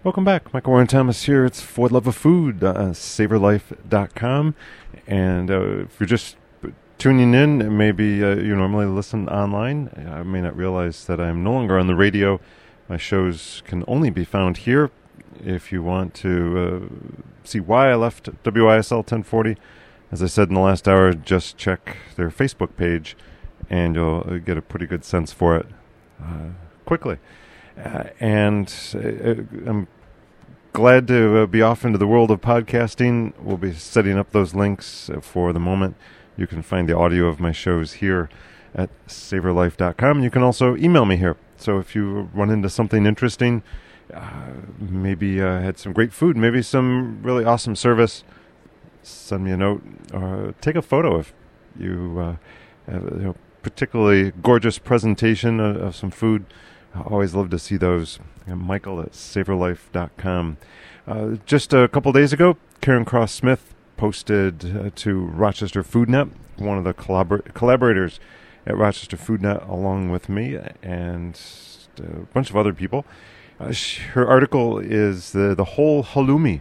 Welcome back. Michael Warren Thomas here. It's For the Love of Food, SavorLife.com. And if you're just tuning in, maybe you normally listen online. I may not realize that I'm no longer on the radio. My shows can only be found here. If you want to see why I left WISL 1040, as I said in the last hour, just check their Facebook page, and you'll get a pretty good sense for it quickly. And I'm glad to be off into the world of podcasting. We'll be setting up those links for the moment. You can find the audio of my shows here at SavorLife.com. You can also email me here. So if you run into something interesting, maybe had some great food, maybe some really awesome service, send me a note or take a photo if you have a particularly gorgeous presentation of some food. I always love to see those. Michael at SavorLife.com. Just a couple days ago, Karen Cross-Smith posted to Rochester FoodNet, one of the collaborators at Rochester FoodNet, along with me and a bunch of other people. Her article is the whole halloumi.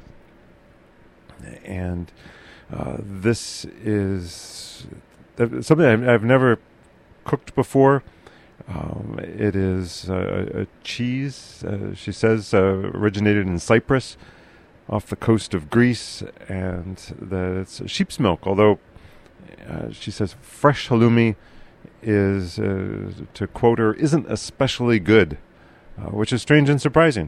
And this is something I've never cooked before. It is a cheese, she says, originated in Cyprus off the coast of Greece, and that it's sheep's milk, although she says fresh halloumi is, to quote her, isn't especially good, which is strange and surprising.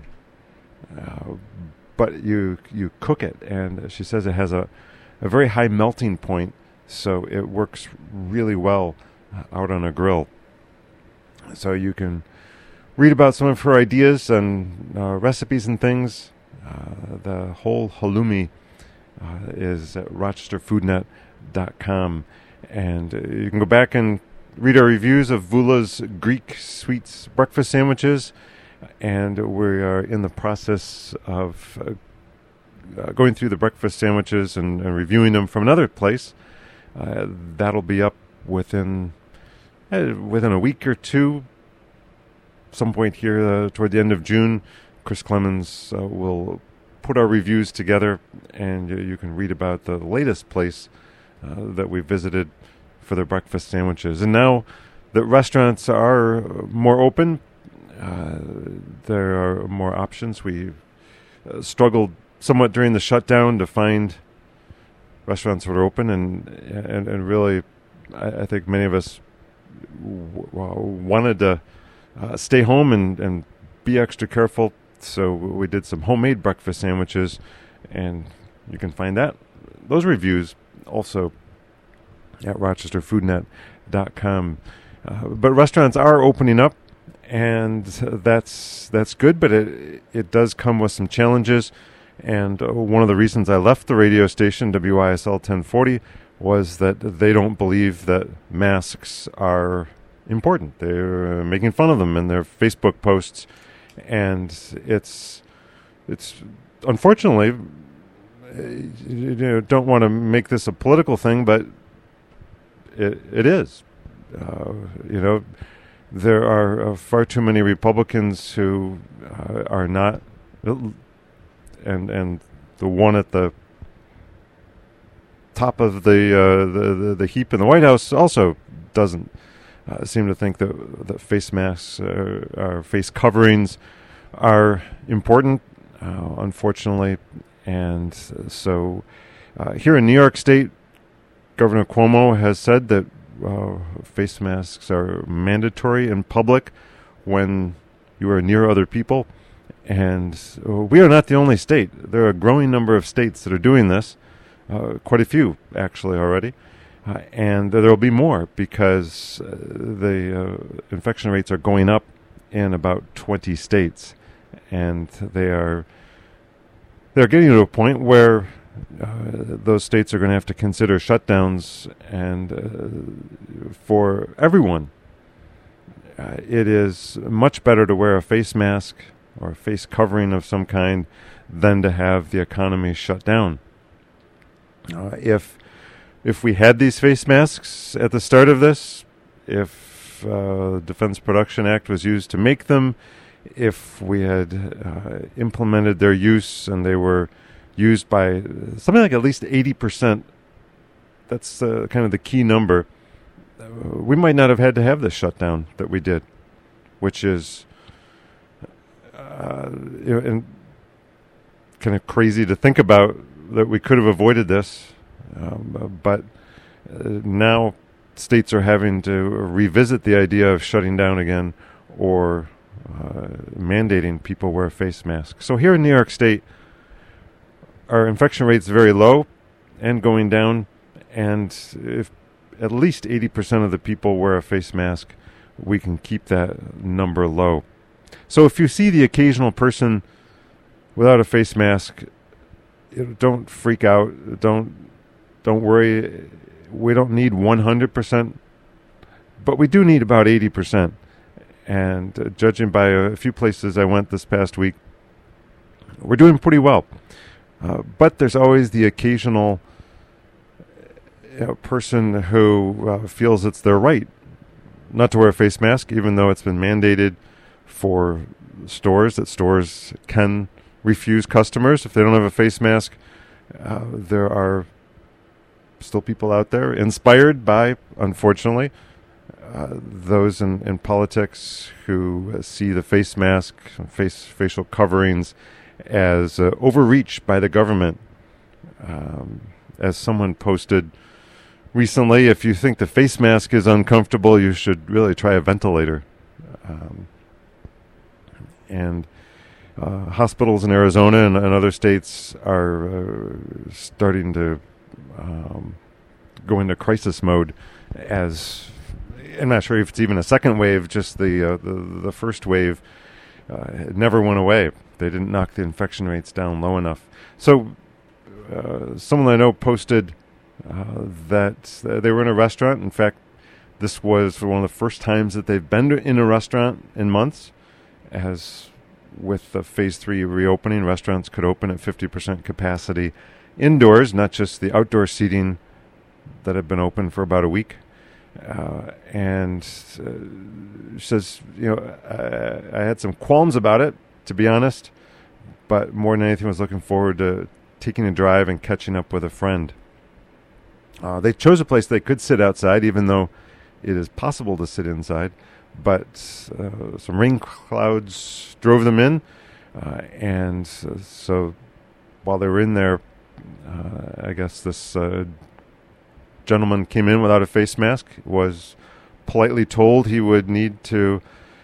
But you cook it, and she says it has a very high melting point, so it works really well out on a grill. So you can read about some of her ideas and recipes and things. The whole halloumi is at rochesterfoodnet.com. And you can go back and read our reviews of Vula's Greek Sweets breakfast sandwiches. And we are in the process of going through the breakfast sandwiches and reviewing them from another place. That'll be up within a week or two, some point here toward the end of June. Chris Clemens will put our reviews together, and you can read about the latest place that we visited for their breakfast sandwiches. And now that restaurants are more open, there are more options. We struggled somewhat during the shutdown to find restaurants that are open, and really, I think many of us wanted to stay home and be extra careful, so we did some homemade breakfast sandwiches, and you can find those reviews also at rochesterfoodnet.com. But restaurants are opening up, and that's good, but it does come with some challenges. And one of the reasons I left the radio station, WISL 1040, was that they don't believe that masks are important. They're making fun of them in their Facebook posts, and it's unfortunately, don't want to make this a political thing, but it is. There are far too many Republicans who are not, and the one at the top of the heap in the White House also doesn't seem to think that face masks or face coverings are important, unfortunately. And so here in New York State, Governor Cuomo has said that face masks are mandatory in public when you are near other people. And we are not the only state. There are a growing number of states that are doing this, quite a few actually already. And there will be more because the infection rates are going up in about 20 states. And they're getting to a point where those states are going to have to consider shutdowns, and for everyone, it is much better to wear a face mask or a face covering of some kind than to have the economy shut down. If we had these face masks at the start of this, if the Defense Production Act was used to make them, if we had implemented their use and they were used by something like at least 80%, that's kind of the key number, we might not have had to have this shutdown that we did, which is and kind of crazy to think about that we could have avoided this. But now states are having to revisit the idea of shutting down again or mandating people wear face masks. So here in New York State, our infection rate's very low and going down, and if at least 80% of the people wear a face mask, we can keep that number low. So if you see the occasional person without a face mask, don't freak out. Don't worry. We don't need 100%, but we do need about 80%. And judging by a few places I went this past week, we're doing pretty well. But there's always the occasional person who feels it's their right not to wear a face mask, even though it's been mandated for stores that stores can refuse customers if they don't have a face mask. There are still people out there inspired by, unfortunately, those in politics who see the face mask, facial coverings as overreach by the government. As someone posted recently, if you think the face mask is uncomfortable, you should really try a ventilator. And hospitals in Arizona and other states are starting to go into crisis mode. As I'm not sure if it's even a second wave, just the first wave never went away. They didn't knock the infection rates down low enough. So someone I know posted that they were in a restaurant. In fact, this was one of the first times that they've been in a restaurant in months. As with the Phase 3 reopening, restaurants could open at 50% capacity indoors, not just the outdoor seating that had been open for about a week. And says, I had some qualms about it, to be honest, but more than anything was looking forward to taking a drive and catching up with a friend. They chose a place they could sit outside, even though it is possible to sit inside. But some rain clouds drove them in, and so while they were in there, I guess this gentleman came in without a face mask, was politely told he would need to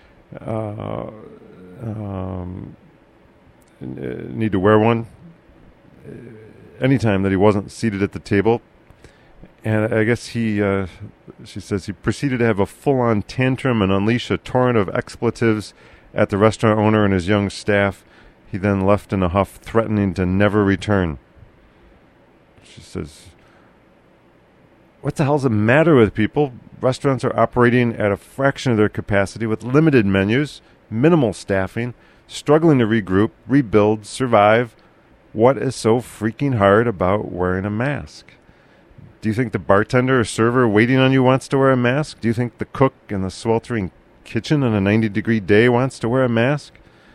wear one anytime that he wasn't seated at the table. And I guess she says he proceeded to have a full-on tantrum and unleash a torrent of expletives at the restaurant owner and his young staff. He then left in a huff, threatening to never return. She says, what the hell's the matter with people? Restaurants are operating at a fraction of their capacity with limited menus, minimal staffing, struggling to regroup, rebuild, survive. What is so freaking hard about wearing a mask? Do you think the bartender or server waiting on you wants to wear a mask? Do you think the cook in the sweltering kitchen on a 90-degree day wants to wear a mask?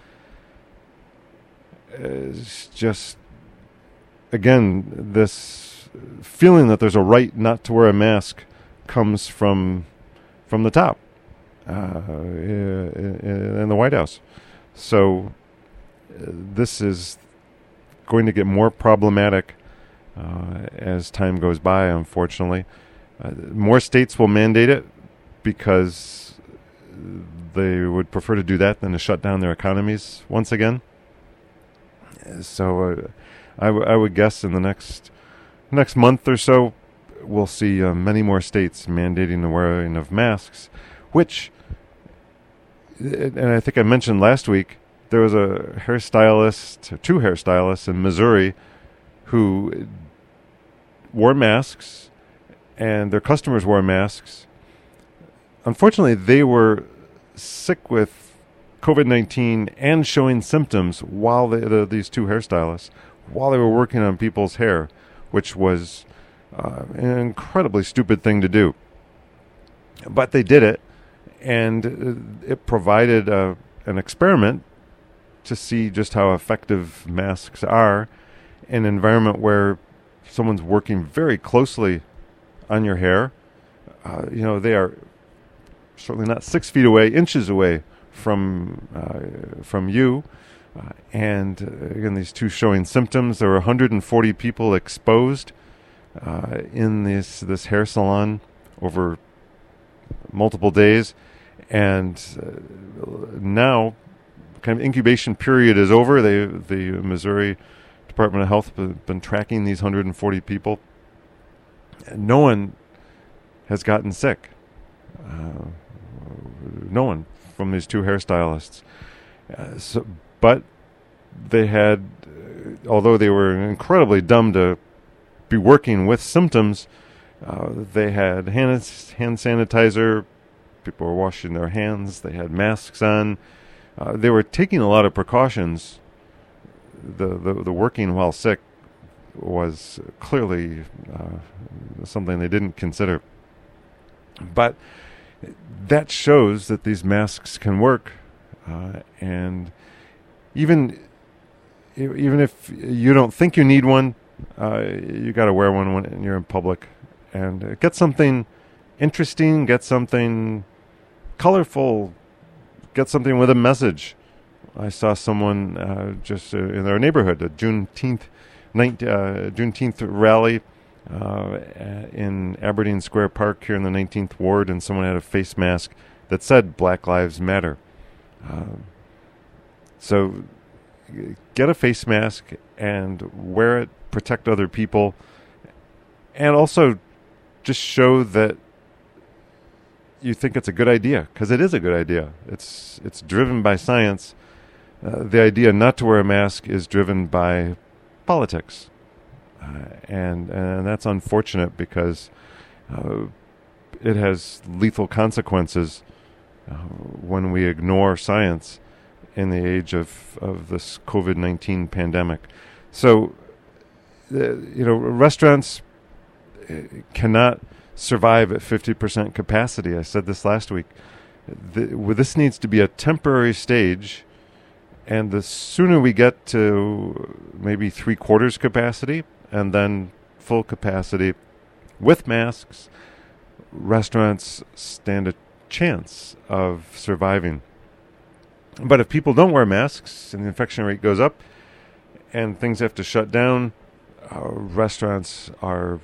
It's just, again, this feeling that there's a right not to wear a mask comes from the top in the White House. So this is going to get more problematic as time goes by, unfortunately. More states will mandate it because they would prefer to do that than to shut down their economies once again. So I would guess in the next month or so, we'll see many more states mandating the wearing of masks, which, and I think I mentioned last week, there was two hairstylists in Missouri who wore masks, and their customers wore masks. Unfortunately, they were sick with COVID-19 and showing symptoms while these two hairstylists, while they were working on people's hair, which was an incredibly stupid thing to do. But they did it, and it provided an experiment to see just how effective masks are in an environment where someone's working very closely on your hair. They are certainly not 6 feet away, inches away from you. And again, these two showing symptoms. There were 140 people exposed in this hair salon over multiple days, and now kind of incubation period is over. The Missouri Department of Health has been tracking these 140 people. No one has gotten sick. No one from these two hairstylists. But they had, although they were incredibly dumb to be working with symptoms, they had hand sanitizer. People were washing their hands. They had masks on. They were taking a lot of precautions. The working while sick was clearly something they didn't consider. But that shows that these masks can work, and even if you don't think you need one, you got to wear one when you're in public, and get something interesting, get something colorful, get something with a message. I saw someone just in our neighborhood, a Juneteenth rally in Aberdeen Square Park here in the 19th Ward, and someone had a face mask that said Black Lives Matter. So get a face mask and wear it, protect other people, and also just show that you think it's a good idea, because it is a good idea. It's driven by science. The idea not to wear a mask is driven by politics. And that's unfortunate, because it has lethal consequences when we ignore science in the age of this COVID-19 pandemic. So, restaurants cannot survive at 50% capacity. I said this last week. This needs to be a temporary stage, and the sooner we get to maybe 3/4 capacity and then full capacity with masks, restaurants stand a chance of surviving. But if people don't wear masks and the infection rate goes up and things have to shut down, restaurants are,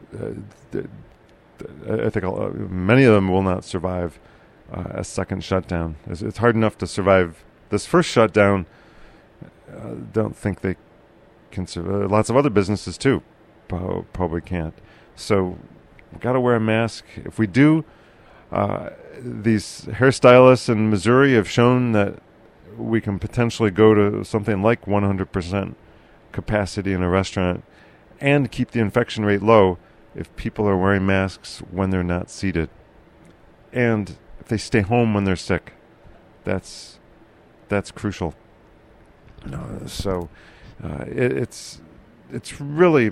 I think many of them will not survive a second shutdown. It's hard enough to survive this first shutdown. Don't think they can survive. Lots of other businesses too probably can't. So we've got to wear a mask. If we do, these hairstylists in Missouri have shown that we can potentially go to something like 100% capacity in a restaurant and keep the infection rate low if people are wearing masks when they're not seated, and if they stay home when they're sick. That's crucial. So it's really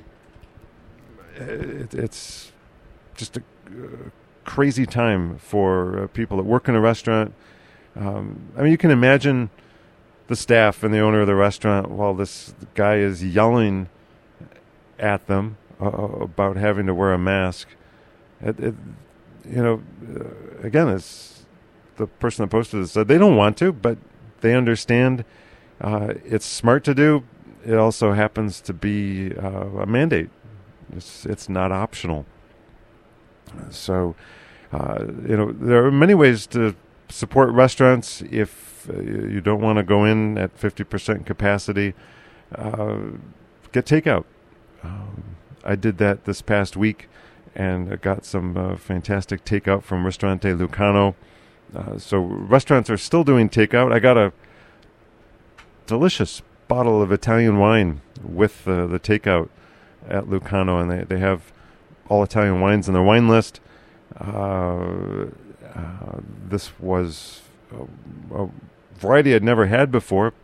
it's just a crazy time for people that work in a restaurant. You can imagine the staff and the owner of the restaurant while this guy is yelling at them about having to wear a mask. Again, as the person that posted it said, they don't want to, but they understand it's smart to do. It also happens to be a mandate. It's not optional. So, there are many ways to support restaurants. If you don't want to go in at 50% capacity, get takeout. I did that this past week, and I got some fantastic takeout from Ristorante Lucano. So restaurants are still doing takeout. I got a delicious bottle of Italian wine with the takeout at Lucano, and they have all Italian wines in their wine list. This was a variety I'd never had before,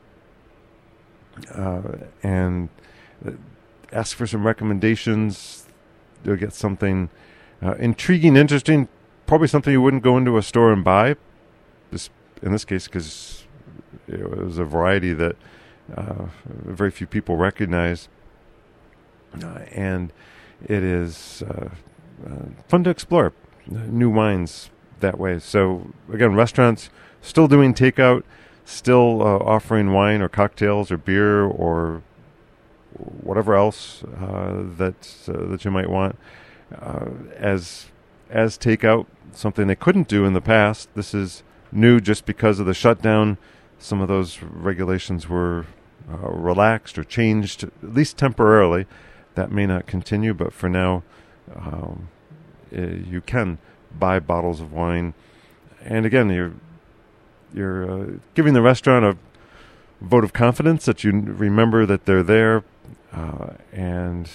and ask for some recommendations. You'll get something intriguing, interesting, probably something you wouldn't go into a store and buy. In this case, because it was a variety that very few people recognize, and it is fun to explore new wines that way. So again, restaurants still doing takeout, still offering wine or cocktails or beer or whatever else that you might want as takeout. Something they couldn't do in the past. This is new just because of the shutdown. Some of those regulations were relaxed or changed, at least temporarily. That may not continue, but for now, you can buy bottles of wine. And again, you're giving the restaurant a vote of confidence that you remember that they're there. And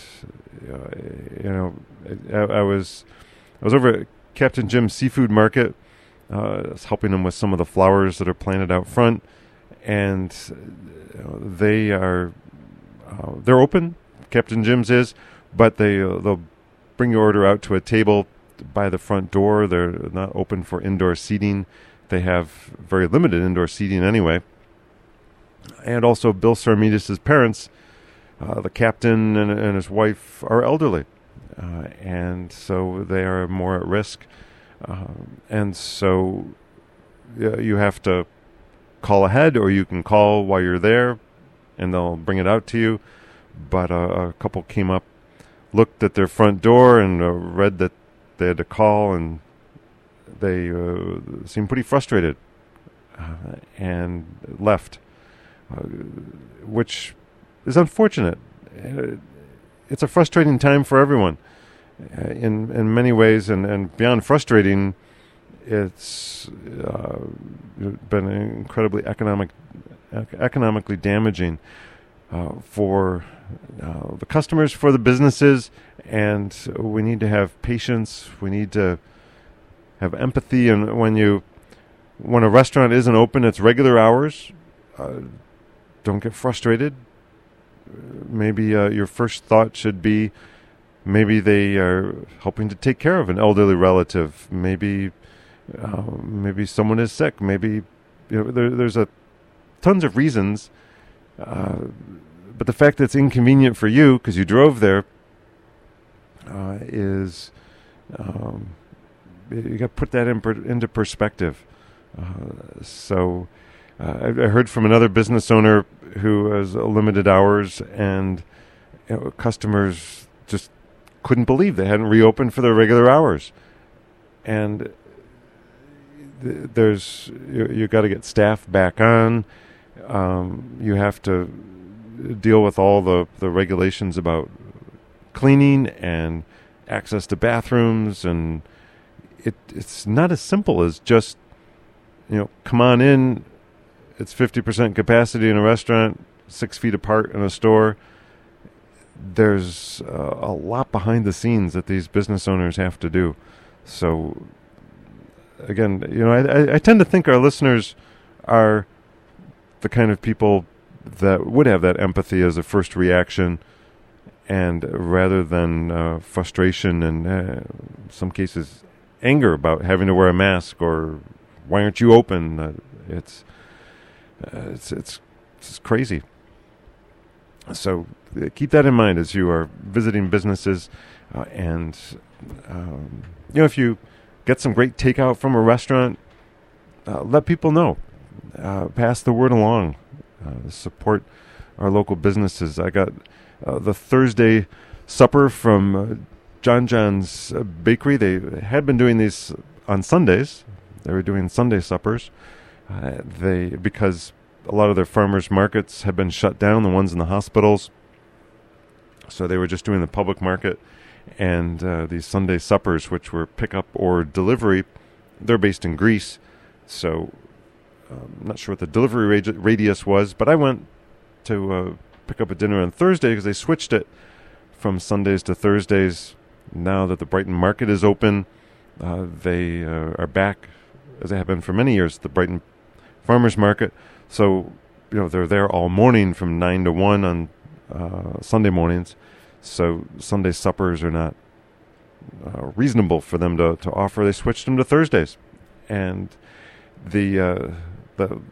I was over at Captain Jim's Seafood Market. I was helping them with some of the flowers that are planted out front, and they're open. Captain Jim's is, but they'll bring your order out to a table by the front door. They're not open for indoor seating. They have very limited indoor seating anyway. And also, Bill Sarmides' parents, the captain and his wife, are elderly, and so they are more at risk. And so you have to call ahead, or you can call while you're there, and they'll bring it out to you. But a couple came up, looked at their front door, and read that they had to call, and they seemed pretty frustrated and left, which is unfortunate. It's a frustrating time for everyone in many ways, and beyond frustrating, it's been incredibly economically damaging for the customers, for the businesses, and we need to have patience. We need to have empathy, and when a restaurant isn't open, it's regular hours. Don't get frustrated. Maybe your first thought should be, maybe they are helping to take care of an elderly relative. Maybe someone is sick. Maybe there's tons of reasons. But the fact that it's inconvenient for you because you drove there is you got to put that into perspective. So I heard from another business owner who has limited hours, and customers just couldn't believe they hadn't reopened for their regular hours. And you got to get staff back on. You have to deal with all the regulations about cleaning and access to bathrooms, and it's not as simple as just come on in. It's 50% capacity in a restaurant, 6 feet apart in a store. There's a lot behind the scenes that these business owners have to do. So again, I tend to think our listeners are the kind of people that would have that empathy as a first reaction, and rather than frustration and in some cases anger about having to wear a mask or why aren't you open? It's crazy. So keep that in mind as you are visiting businesses, and if you get some great takeout from a restaurant, let people know. Pass the word along. Support our local businesses. I got the Thursday supper from John John's Bakery. They had been doing these on Sundays. They were doing Sunday suppers. Because a lot of their farmers markets have been shut down, the ones in the hospitals. So they were just doing the public market, and these Sunday suppers, which were pickup or delivery. They're based in Greece, so I'm not sure what the delivery radius was, but I went to pick up a dinner on Thursday because they switched it from Sundays to Thursdays. Now that the Brighton market is open, they are back, as they have been for many years, the Brighton Farmers Market. So, they're there all morning from 9 to 1 on Sunday mornings. So Sunday suppers are not reasonable for them to offer. They switched them to Thursdays. And the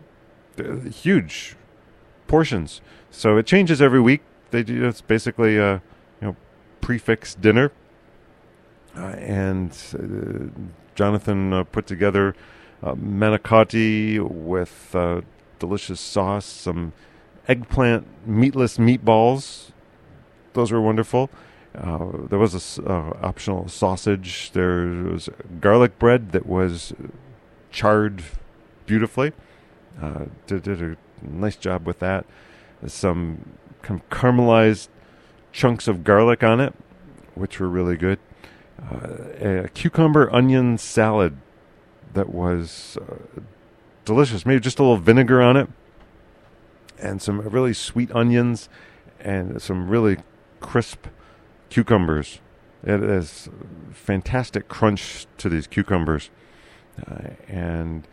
huge portions. So it changes every week. They do. It's basically a prefix dinner, and Jonathan put together manicotti with delicious sauce, some eggplant meatless meatballs. Those were wonderful. There was a optional sausage. There was garlic bread that was charred beautifully. Did a nice job with that. Some caramelized chunks of garlic on it, which were really good. A cucumber onion salad that was delicious. Maybe just a little vinegar on it, and some really sweet onions, and some really crisp cucumbers. It is fantastic crunch to these cucumbers, and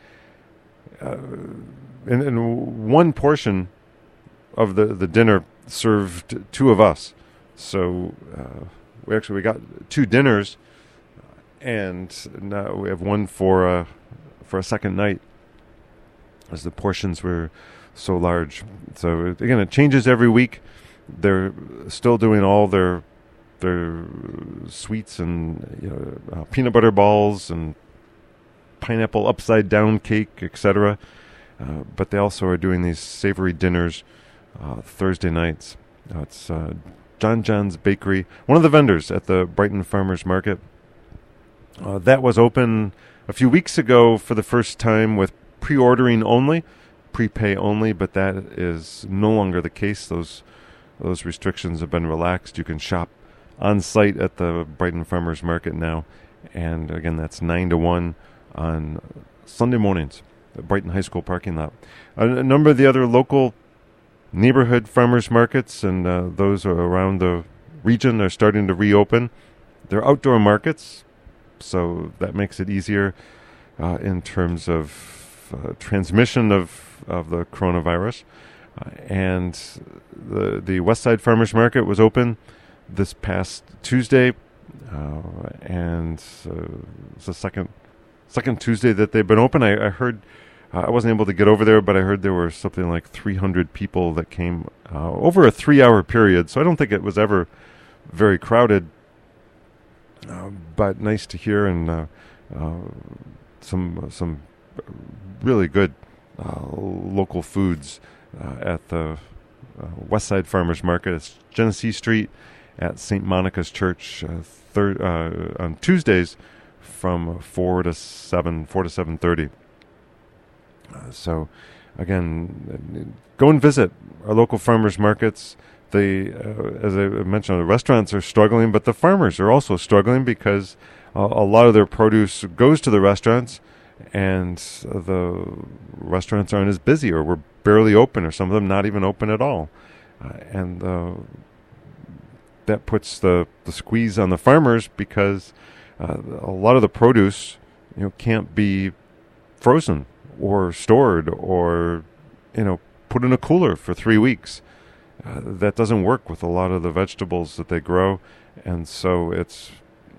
one portion of the dinner served two of us. So we got two dinners, and now we have one for a second night, as the portions were so large. So again, it changes every week. They're still doing all their sweets and peanut butter balls and pineapple upside down cake, etc. But they also are doing these savory dinners Thursday nights. It's John John's Bakery, one of the vendors at the Brighton Farmers Market. That was open a few weeks ago for the first time with pre-ordering only, prepay only, but that is no longer the case. Those restrictions have been relaxed. You can shop on site at the Brighton Farmers Market now, and again, that's 9 to 1 on Sunday mornings at Brighton High School parking lot. A number of the other local neighborhood farmers markets and those around the region are starting to reopen. They're outdoor markets, so that makes it easier in terms of transmission of the coronavirus. And the West Side Farmers Market was open this past Tuesday, and it's the second Tuesday that they've been open. I heard, I wasn't able to get over there, but I heard there were something like 300 people that came over a 3-hour period. So I don't think it was ever very crowded, but nice to hear, and some really good local foods at the West Side Farmers Market. It's Genesee Street at St. Monica's Church on Tuesdays from 4 to 7:30. So, again, go and visit our local farmers markets. They, as I mentioned, the restaurants are struggling, but the farmers are also struggling because a lot of their produce goes to the restaurants, and the restaurants aren't as busy, or we're barely open, or some of them not even open at all. And that puts the squeeze on the farmers because a lot of the produce can't be frozen or stored or put in a cooler for 3 weeks. That doesn't work with a lot of the vegetables that they grow, and so it's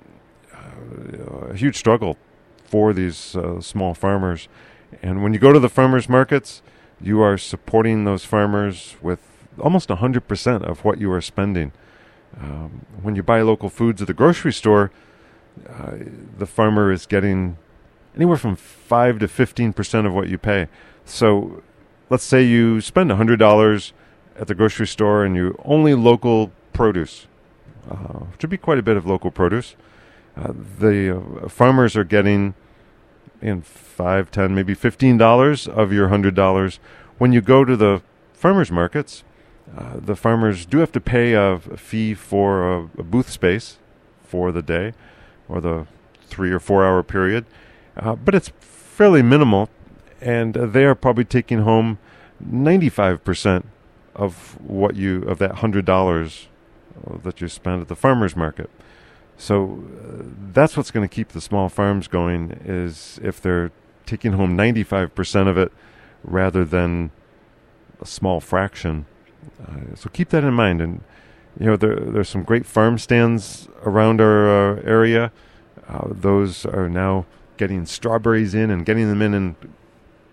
a huge struggle for these small farmers. And when you go to the farmers markets, you are supporting those farmers with almost 100% of what you are spending. When you buy local foods at the grocery store, the farmer is getting anywhere from 5 to 15% of what you pay. So let's say you spend $100 at the grocery store and you only local produce, which would be quite a bit of local produce. The farmers are getting in $5, $10, maybe $15 of your $100. When you go to the farmers markets, the farmers do have to pay a fee for a booth space for the day or the 3 or 4 hour period, but it's fairly minimal, and they are probably taking home 95% of that $100 that you spend at the farmers market. So that's what's going to keep the small farms going, is if they're taking home 95% of it rather than a small fraction. So keep that in mind. And there's some great farm stands around our area. Those are now getting strawberries in and getting them in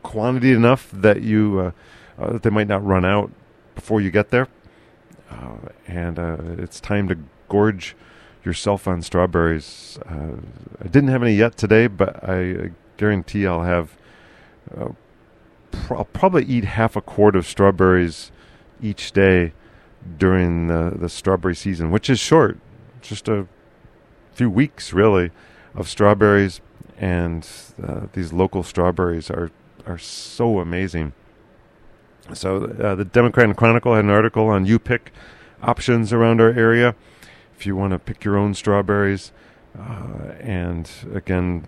quantity enough that that they might not run out before you get there. And it's time to gorge yourself on strawberries. I didn't have any yet today, but I guarantee I'll have. I'll probably eat half a quart of strawberries each day during the strawberry season, which is short, just a few weeks really of strawberries, and these local strawberries are so amazing. So the Democrat and Chronicle had an article on U-Pick options around our area if you want to pick your own strawberries. And again,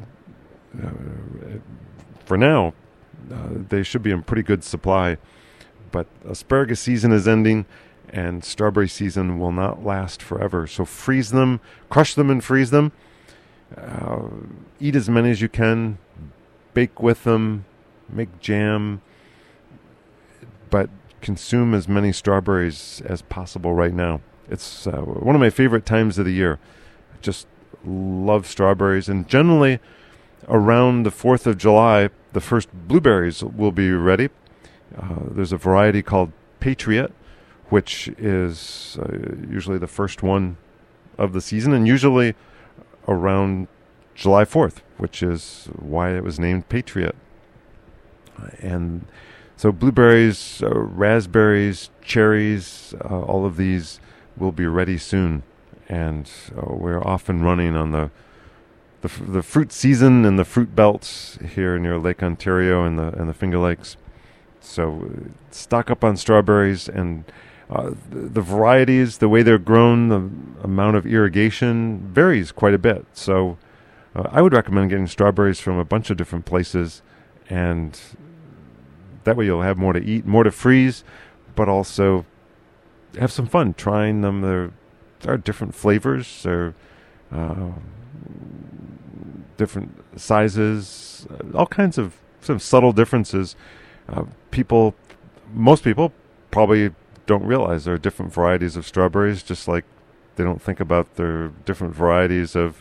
for now, they should be in pretty good supply. But asparagus season is ending, and strawberry season will not last forever. So freeze them, crush them and freeze them. Eat as many as you can. Bake with them. Make jam. But consume as many strawberries as possible right now. It's one of my favorite times of the year. I just love strawberries. And generally, around the 4th of July, the first blueberries will be ready. There's a variety called Patriot, which is usually the first one of the season, and usually around July 4th, which is why it was named Patriot. And so blueberries, raspberries, cherries, all of these will be ready soon. And we're off and running on the fruit season and the fruit belts here near Lake Ontario and the Finger Lakes. So stock up on strawberries, and the varieties, the way they're grown, the amount of irrigation varies quite a bit. So I would recommend getting strawberries from a bunch of different places, and that way you'll have more to eat, more to freeze, but also have some fun trying them. There are different flavors, there are different sizes, all kinds of some subtle differences. Most people probably don't realize there are different varieties of strawberries, just like they don't think about their different varieties of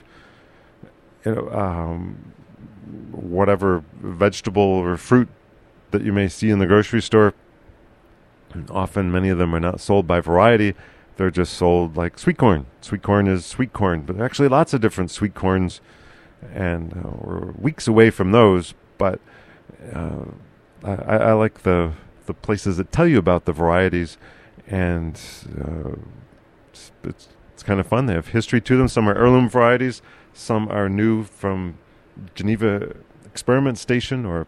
whatever vegetable or fruit that you may see in the grocery store. And often many of them are not sold by variety. They're just sold like sweet corn. Sweet corn is sweet corn, but there are actually lots of different sweet corns, and we're weeks away from those. But I like the places that tell you about the varieties, and it's kind of fun. They have history to them. Some are heirloom varieties. Some are new from Geneva Experiment Station, or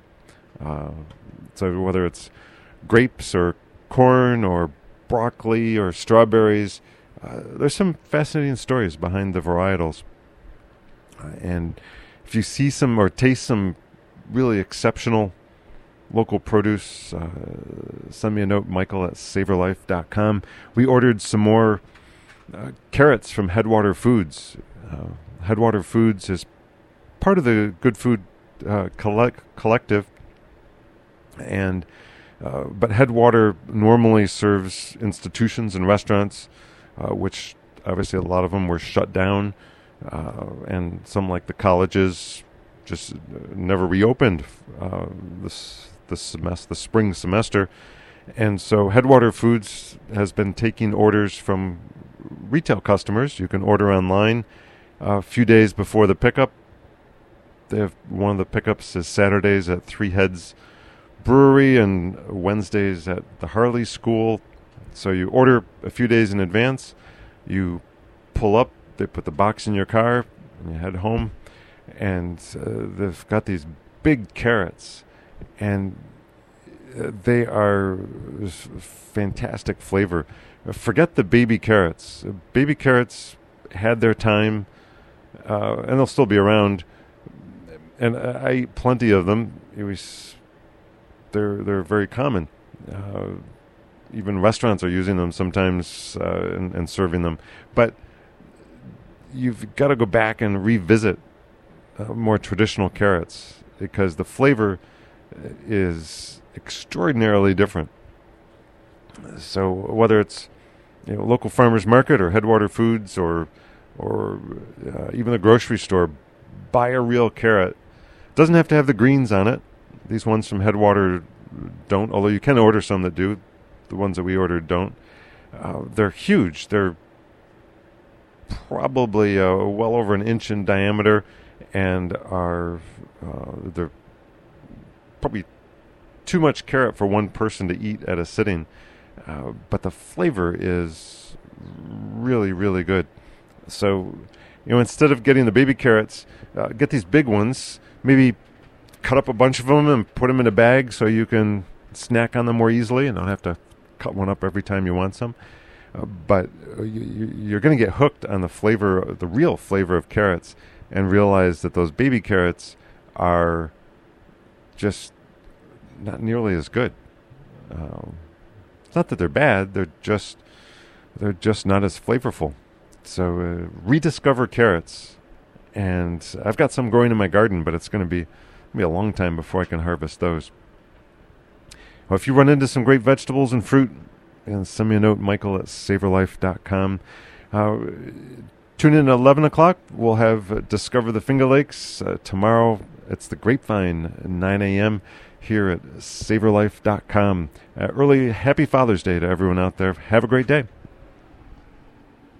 so whether it's grapes or corn or broccoli or strawberries, there's some fascinating stories behind the varietals. And if you see some or taste some really exceptional local produce, send me a note, Michael at savorlife.com. We ordered some more carrots from Headwater Foods. Headwater Foods is part of the Good Food Collective, and but Headwater normally serves institutions and restaurants, which obviously a lot of them were shut down, and some, like the colleges, just never reopened the spring semester. And so Headwater Foods has been taking orders from retail customers. You can order online a few days before the pickup. They have one of the pickups is Saturdays at Three Heads Brewery and Wednesdays at the Harley School. So you order a few days in advance, you pull up, they put the box in your car, and you head home, and they've got these big carrots, and they are fantastic flavor. Forget the baby carrots. Baby carrots had their time, and they'll still be around, and I eat plenty of them. They're very common. Even restaurants are using them sometimes and serving them. But you've got to go back and revisit more traditional carrots, because the flavor is extraordinarily different. So whether it's local farmers market or Headwater Foods or even the grocery store, buy a real carrot. It doesn't have to have the greens on it. These ones from Headwater don't, although you can order some that do. The ones that we ordered don't. They're huge. They're probably well over an inch in diameter, and they're probably too much carrot for one person to eat at a sitting. But the flavor is really, really good. So, instead of getting the baby carrots, get these big ones. Maybe cut up a bunch of them and put them in a bag so you can snack on them more easily and don't have to cut one up every time you want some. But you're going to get hooked on the flavor, the real flavor of carrots, and realize that those baby carrots are just not nearly as good. It's not that they're bad; they're just not as flavorful. So rediscover carrots, and I've got some growing in my garden, but it's going to be a long time before I can harvest those. Well, if you run into some great vegetables and fruit, send me a note, Michael@SavorLife.com. Tune in at 11 o'clock. We'll have Discover the Finger Lakes. Tomorrow, it's the Grapevine, 9 a.m. here at SavorLife.com. Early Happy Father's Day to everyone out there. Have a great day.